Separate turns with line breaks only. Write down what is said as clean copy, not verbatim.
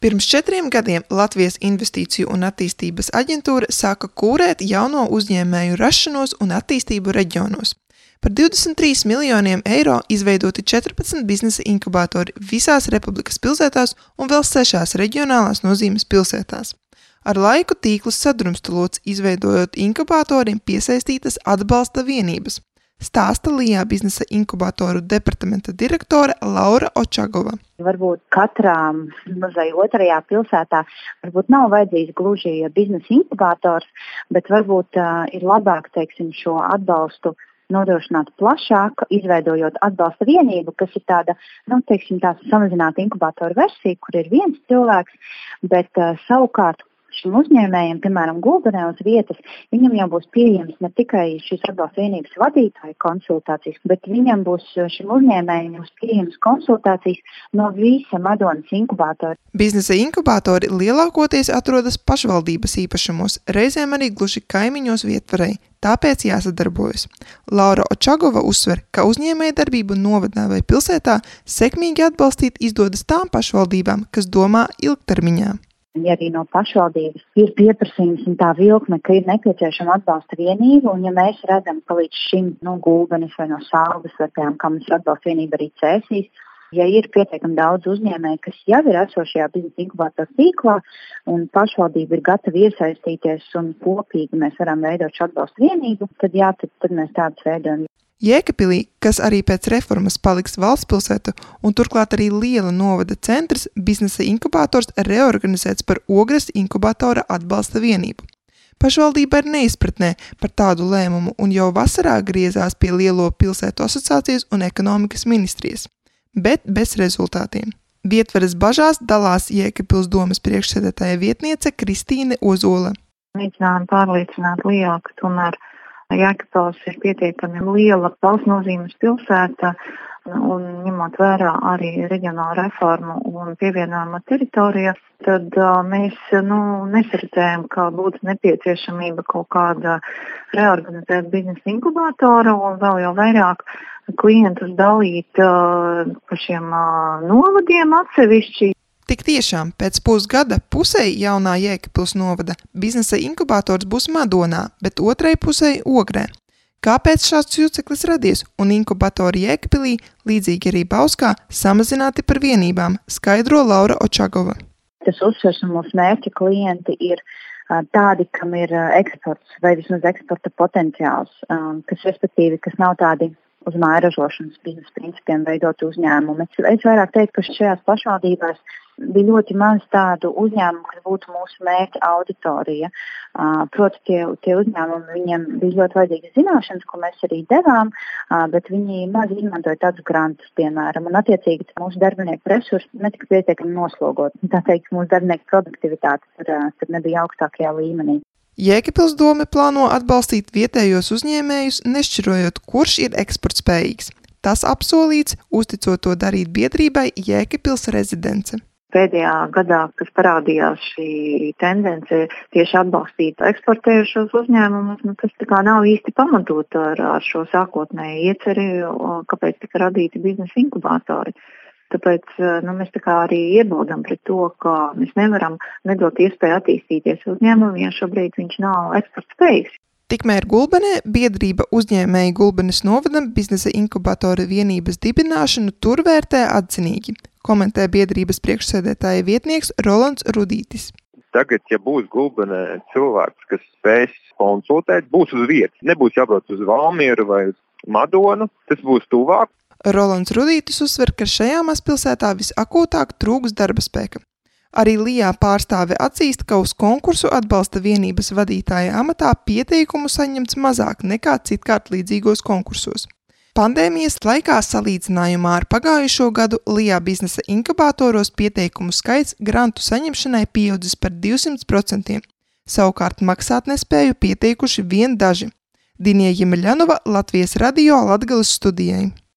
Pirms 4 gadiem Latvijas Investīciju un attīstības aģentūra sāka kūrēt jauno uzņēmēju rašanos un attīstību reģionos. Par 23 miljoniem eiro izveidoti 14 biznesa inkubatori visās Republikas pilsētās un vēl 6 reģionālās nozīmes pilsētās. Ar laiku tīkls sadrumstalots, izveidojot inkubatoriem piesaistītas atbalsta vienības. Stāsta Lijā biznesa inkubatoru departamenta direktore Laura Očagova.
Varbūt katrā mazai otrajā pilsētā varbūt nav vajadzīgs gluži biznesa inkubators, bet varbūt ir labāk, šo atbalstu nodrošināt plašāk, izveidojot atbalsta vienību, kas ir tāda, tā samazināta inkubatoru versija, kur ir viens cilvēks, bet savukārt šim uzņēmējiem, piemēram, Gulbenē uz vietas, viņam jau būs pieejams ne tikai šīs atbalsta vienības vadītāja konsultācijas, bet viņam būs šim uzņēmējiem pieejamas konsultācijas no visa Madonas inkubatora.
Biznesa inkubatori lielākoties atrodas pašvaldības īpašumos, reizēm arī gluži kaimiņos vietvarei, tāpēc jāsadarbojas. Laura Očagova uzsver, ka uzņēmējdarbību novadā vai pilsētā sekmīgi atbalstīt izdodas tām pašvaldībām, kas domā ilgtermiņā.
Ja arī no pašvaldības ir pieprasījums un tā vilkme, ka ir nepieciešama atbalsta vienība, un ja mēs redzam, ka līdz šim no Gulbenes vai no Sālgas vai kā mums atbalsta vienība arī Cēsīs, ja ir pietiekami daudz uzņēmēju, kas jau ir esošajā biznesa inkubātora tīklā, un pašvaldība ir gatava iesaistīties un kopīgi mēs varam veidot šo atbalsta vienību, tad mēs tādus veidojam.
Jēkabpilī, kas arī pēc reformas paliks valstspilsēta un turklāt arī liela novada centrs, biznesa inkubators reorganizēts par Ogres inkubatora atbalsta vienību. Pašvaldība ir neizpratnē par tādu lēmumu un jau vasarā griezās pie Lielo pilsētu asociācijas un ekonomikas ministrijas, bet bez rezultātiem. Vietvaras bažās dalās Jēkabpils domes priekšsēdētāja vietniece Kristīne Ozola.
Mēģinājām pārliecināt Lijā, ka tomēr Jēkabpils ir pietiekami liela valsts nozīmes pilsēta un ņemot vērā arī reģionālu reformu un pievienojuma teritorija, tad mēs nesaredzējam, ka būtu nepieciešamība kaut kāda reorganizēt biznesa inkubātoru un vēl jau vairāk klientus dalīt pa šiem novadiem atsevišķi.
Tik tiešām, pēc pusgada pusei jaunā Jēkabpils novada biznesa inkubators būs Madonā, bet otrai pusei Ogrē. Kāpēc šāds juceklis radies un inkubatori Jēkabpilī, līdzīgi arī Bauskā, samazināti par vienībām, skaidro Laura Očagova.
Tas uzsvers un mūsu mērķa klienti ir tādi, kam ir eksports vai vismaz eksporta potenciāls, kas nav tādi uz māju ražošanas biznesa principiem veidot uzņēmumi. Es vairāk teiktu, ka šajās pašvaldībās bija ļoti maz tādu uzņēmumu, kas būtu mūsu mērķa auditorija. Proti, tie uzņēmumi, viņiem bija ļoti vajadzīgas zināšanas, ko mēs arī devām, bet viņi maz izmantoja tādus grantus, piemēram, un attiecīgi mūsu darbinieku resursi netika pietiekami noslogot. Tā teikt, mūsu darbinieku produktivitāte tur nebija augstākajā līmenī.
Jēkabpils dome plāno atbalstīt vietējos uzņēmējus, nešķirojot, kurš ir eksportspējīgs. Tas apsolīts, uzticot to darīt biedrībai Jēkabpils rezidence.
Pēdējā gadā, kas parādījās šī tendence tieši atbalstīt eksportējušos uzņēmumus, tas tā kā nav īsti pamatot ar šo sākotnēju ieceri, kāpēc tika radīti biznesa inkubātori. Tāpēc mēs tā kā arī iebildam pret to, ka mēs nevaram nedot iespēju attīstīties uzņēmumam, ja šobrīd viņš nav eksportspējīgs.
Tikmēr Gulbenē biedrība uzņēmēji Gulbenes novadam biznesa inkubatora vienības dibināšanu tur vērtē atzinīgi, komentē biedrības priekšsēdētāja vietnieks Rolands Rudītis.
Tagad, ja būs Gulbenē cilvēks, kas spēs konsultēt, būs uz vietas. Nebūs jābrauc uz Valmieru vai uz Madonu, tas būs tuvāk.
Rolands Rudītis uzsver, ka šajā mazpilsētā visakūtāk trūks darba spēka. Arī Lijā pārstāve atzīst, ka uz konkursu atbalsta vienības vadītāja amatā pieteikumu saņemts mazāk nekā citkārt līdzīgos konkursos. Pandēmijas laikā salīdzinājumā ar pagājušo gadu Lijā biznesa inkubatoros pieteikumu skaits grantu saņemšanai pieaudzis par 200%. Savukārt maksātnespēju pieteikuši vien daži. Dinija Jemeļanova, Latvijas radio Latgales studijai.